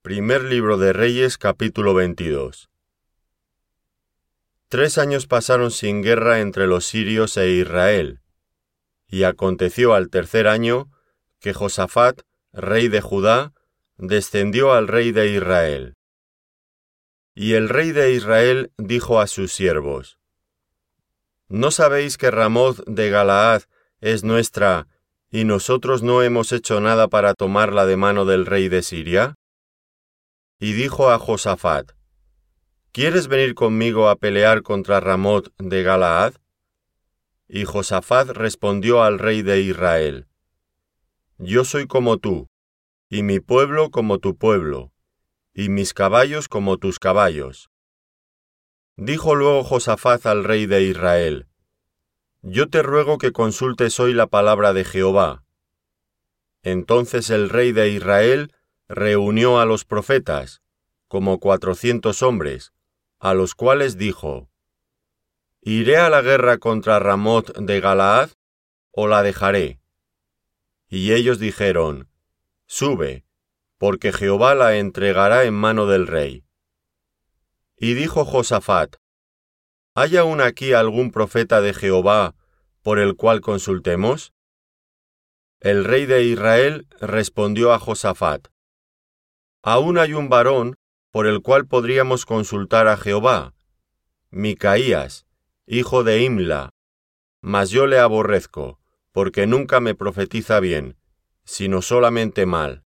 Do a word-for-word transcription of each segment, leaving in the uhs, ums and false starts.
Primer libro de Reyes, capítulo veintidós. Tres años pasaron sin guerra entre los sirios e Israel, y aconteció al tercer año que Josafat, rey de Judá, descendió al rey de Israel. Y el rey de Israel dijo a sus siervos: ¿No sabéis que Ramoth de Galaad es nuestra, y nosotros no hemos hecho nada para tomarla de mano del rey de Siria? Y dijo a Josafat: ¿Quieres venir conmigo a pelear contra Ramoth de Galaad? Y Josafat respondió al rey de Israel: Yo soy como tú, y mi pueblo como tu pueblo, y mis caballos como tus caballos. Dijo luego Josafat al rey de Israel: Yo te ruego que consultes hoy la palabra de Jehová. Entonces el rey de Israel reunió a los profetas, como cuatrocientos hombres, a los cuales dijo: ¿Iré a la guerra contra Ramoth de Galaad, o la dejaré? Y ellos dijeron: Sube, porque Jehová la entregará en mano del rey. Y dijo Josafat: ¿Hay aún aquí algún profeta de Jehová por el cual consultemos? El rey de Israel respondió a Josafat: Aún hay un varón por el cual podríamos consultar a Jehová, Micaías, hijo de Imla, mas yo le aborrezco, porque nunca me profetiza bien, sino solamente mal.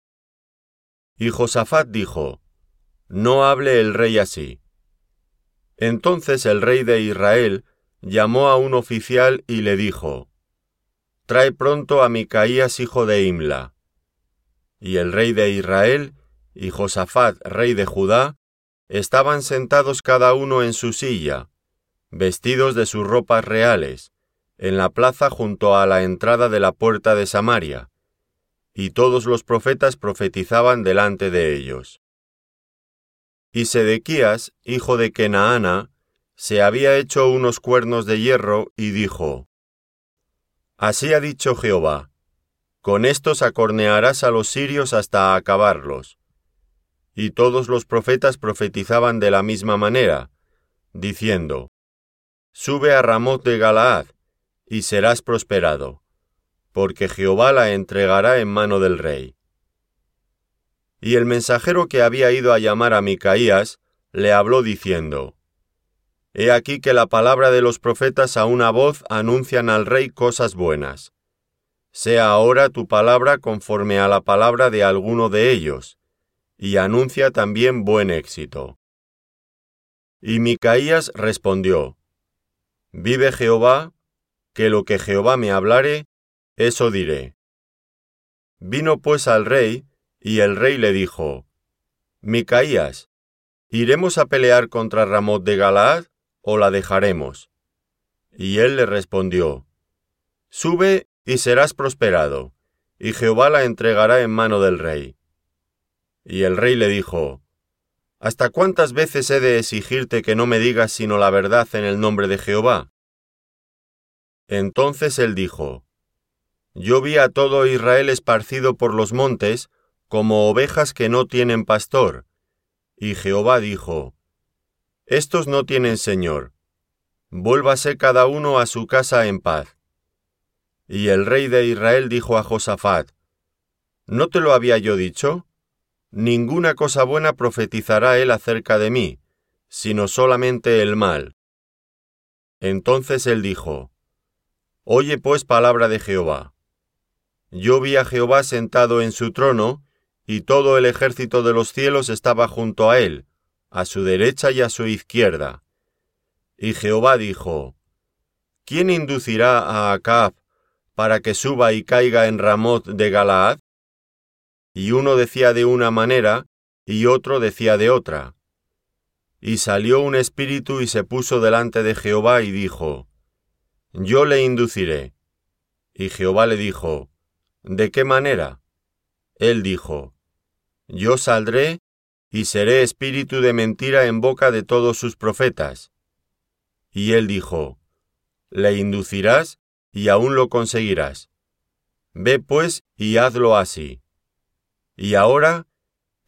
Y Josafat dijo: No hable el rey así. Entonces el rey de Israel llamó a un oficial y le dijo: Trae pronto a Micaías, hijo de Imla. Y el rey de Israel y Josafat, rey de Judá, estaban sentados cada uno en su silla, vestidos de sus ropas reales, en la plaza junto a la entrada de la puerta de Samaria, y todos los profetas profetizaban delante de ellos. Y Sedequías, hijo de Kenaana, se había hecho unos cuernos de hierro y dijo: Así ha dicho Jehová: Con estos acornearás a los sirios hasta acabarlos. Y todos los profetas profetizaban de la misma manera, diciendo: Sube a Ramoth de Galaad, y serás prosperado, porque Jehová la entregará en mano del rey. Y el mensajero que había ido a llamar a Micaías le habló diciendo: He aquí que la palabra de los profetas a una voz anuncian al rey cosas buenas. Sea ahora tu palabra conforme a la palabra de alguno de ellos, y anuncia también buen éxito. Y Micaías respondió: Vive Jehová, que lo que Jehová me hablare, eso diré. Vino pues al rey, y el rey le dijo: Micaías, ¿iremos a pelear contra Ramoth de Galaad, o la dejaremos? Y él le respondió: Sube y serás prosperado, y Jehová la entregará en mano del rey. Y el rey le dijo: ¿Hasta cuántas veces he de exigirte que no me digas sino la verdad en el nombre de Jehová? Entonces él dijo: Yo vi a todo Israel esparcido por los montes, como ovejas que no tienen pastor. Y Jehová dijo: Estos no tienen señor. Vuélvase cada uno a su casa en paz. Y el rey de Israel dijo a Josafat: ¿No te lo había yo dicho? Ninguna cosa buena profetizará él acerca de mí, sino solamente el mal. Entonces él dijo: Oye pues palabra de Jehová. Yo vi a Jehová sentado en su trono, y todo el ejército de los cielos estaba junto a él, a su derecha y a su izquierda. Y Jehová dijo: ¿Quién inducirá a Acab para que suba y caiga en Ramoth de Galaad? Y uno decía de una manera, y otro decía de otra. Y salió un espíritu y se puso delante de Jehová y dijo: Yo le induciré. Y Jehová le dijo: ¿De qué manera? Él dijo: Yo saldré y seré espíritu de mentira en boca de todos sus profetas. Y él dijo: Le inducirás y aún lo conseguirás. Ve pues y hazlo así. Y ahora,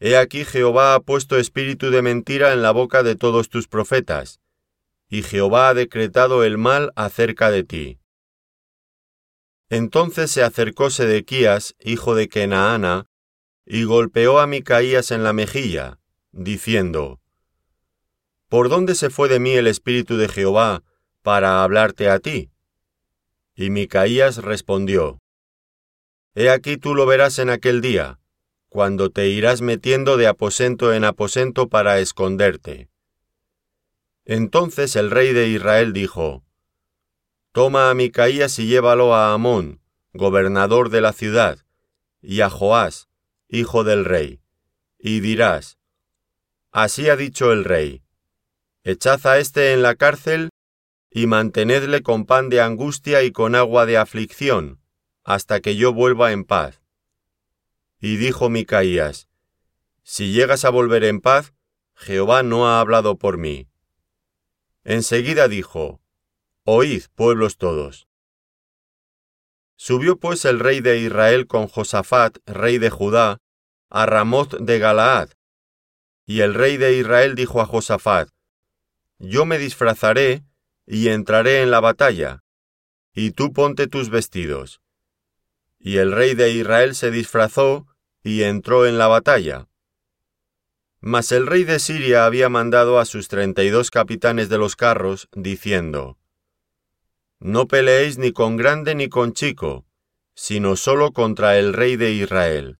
He aquí Jehová ha puesto espíritu de mentira en la boca de todos tus profetas, y Jehová ha decretado el mal acerca de ti. Entonces se acercó Sedequías, hijo de Kenaana, y golpeó a Micaías en la mejilla, diciendo: ¿Por dónde se fue de mí el espíritu de Jehová para hablarte a ti? Y Micaías respondió: He aquí tú lo verás en aquel día, cuando te irás metiendo de aposento en aposento para esconderte. Entonces el rey de Israel dijo: Toma a Micaías y llévalo a Amón, gobernador de la ciudad, y a Joás, hijo del rey, y dirás: Así ha dicho el rey: Echad a éste en la cárcel, y mantenedle con pan de angustia y con agua de aflicción, hasta que yo vuelva en paz. Y dijo Micaías: Si llegas a volver en paz, Jehová no ha hablado por mí. Enseguida dijo: Oíd, pueblos todos. Subió pues el rey de Israel con Josafat, rey de Judá, a Ramoth de Galaad. Y el rey de Israel dijo a Josafat: Yo me disfrazaré y entraré en la batalla, y tú ponte tus vestidos. Y el rey de Israel se disfrazó y entró en la batalla. Mas el rey de Siria había mandado a sus treinta y dos capitanes de los carros, diciendo: No peleéis ni con grande ni con chico, sino solo contra el rey de Israel.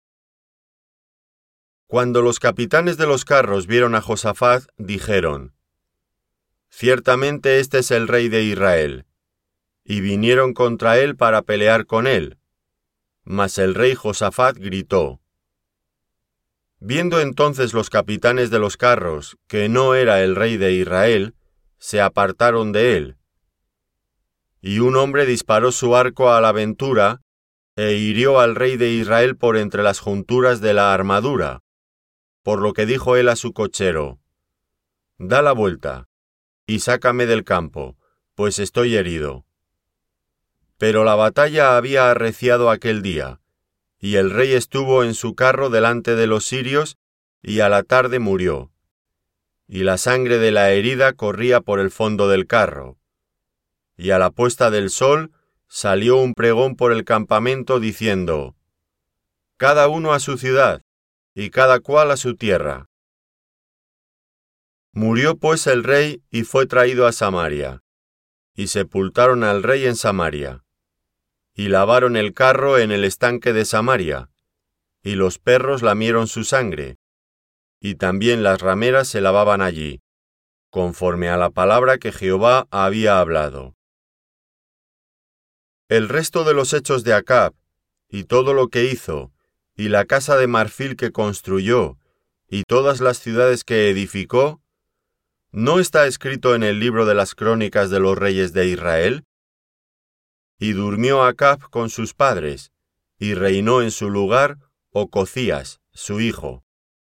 Cuando los capitanes de los carros vieron a Josafat, dijeron: Ciertamente este es el rey de Israel. Y vinieron contra él para pelear con él. Mas el rey Josafat gritó. Viendo entonces los capitanes de los carros que no era el rey de Israel, se apartaron de él. Y un hombre disparó su arco a la aventura, e hirió al rey de Israel por entre las junturas de la armadura, por lo que dijo él a su cochero: Da la vuelta, y sácame del campo, pues estoy herido. Pero la batalla había arreciado aquel día, y el rey estuvo en su carro delante de los sirios, y a la tarde murió. Y la sangre de la herida corría por el fondo del carro. Y a la puesta del sol salió un pregón por el campamento diciendo: Cada uno a su ciudad, y cada cual a su tierra. Murió pues el rey y fue traído a Samaria, y sepultaron al rey en Samaria. Y lavaron el carro en el estanque de Samaria, y los perros lamieron su sangre, y también las rameras se lavaban allí, conforme a la palabra que Jehová había hablado. El resto de los hechos de Acab, y todo lo que hizo, y la casa de marfil que construyó, y todas las ciudades que edificó, ¿no está escrito en el libro de las crónicas de los reyes de Israel? Y durmió Acab con sus padres, y reinó en su lugar Ocozías, su hijo.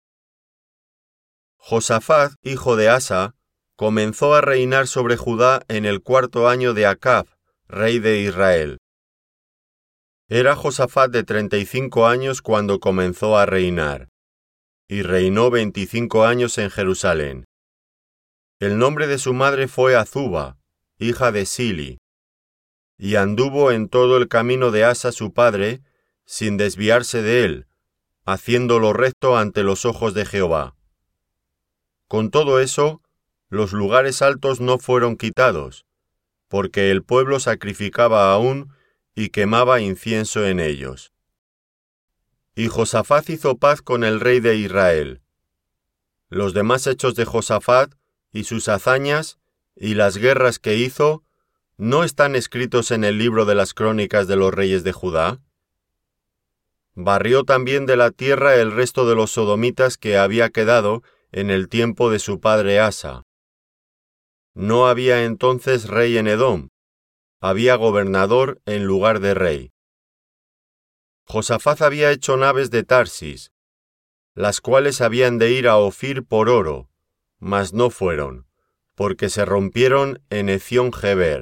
Josafat, hijo de Asa, comenzó a reinar sobre Judá en el cuarto año de Acab, rey de Israel. Era Josafat de treinta y cinco años cuando comenzó a reinar, y reinó veinticinco años en Jerusalén. El nombre de su madre fue Azuba, hija de Sili. Y anduvo en todo el camino de Asa su padre, sin desviarse de él, haciendo lo recto ante los ojos de Jehová. Con todo eso, los lugares altos no fueron quitados, porque el pueblo sacrificaba aún y quemaba incienso en ellos. Y Josafat hizo paz con el rey de Israel. Los demás hechos de Josafat, y sus hazañas, y las guerras que hizo, ¿no están escritos en el libro de las crónicas de los reyes de Judá? Barrió también de la tierra el resto de los sodomitas que había quedado en el tiempo de su padre Asa. No había entonces rey en Edom, había gobernador en lugar de rey. Josafat había hecho naves de Tarsis, las cuales habían de ir a Ofir por oro, mas no fueron, porque se rompieron en Ezión Geber.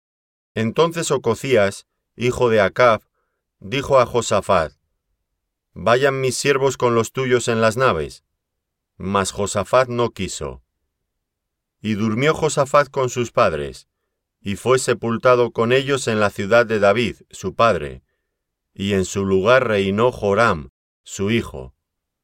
Entonces Ocozías, hijo de Acab, dijo a Josafat: vayan mis siervos con los tuyos en las naves. Mas Josafat no quiso. Y durmió Josafat con sus padres, y fue sepultado con ellos en la ciudad de David, su padre, y en su lugar reinó Joram, su hijo.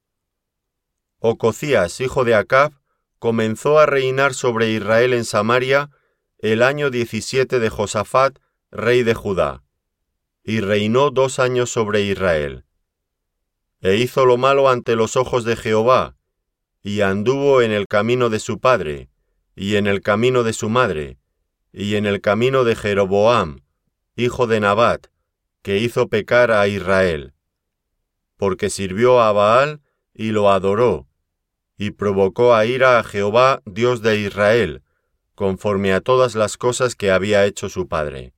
Ocozías, hijo de Acab, comenzó a reinar sobre Israel en Samaria el año diecisiete de Josafat, rey de Judá, y reinó dos años sobre Israel. E hizo lo malo ante los ojos de Jehová, y anduvo en el camino de su padre, y en el camino de su madre, y en el camino de Jeroboam, hijo de Nabat, que hizo pecar a Israel, porque sirvió a Baal y lo adoró, y provocó a ira a Jehová, Dios de Israel, conforme a todas las cosas que había hecho su padre.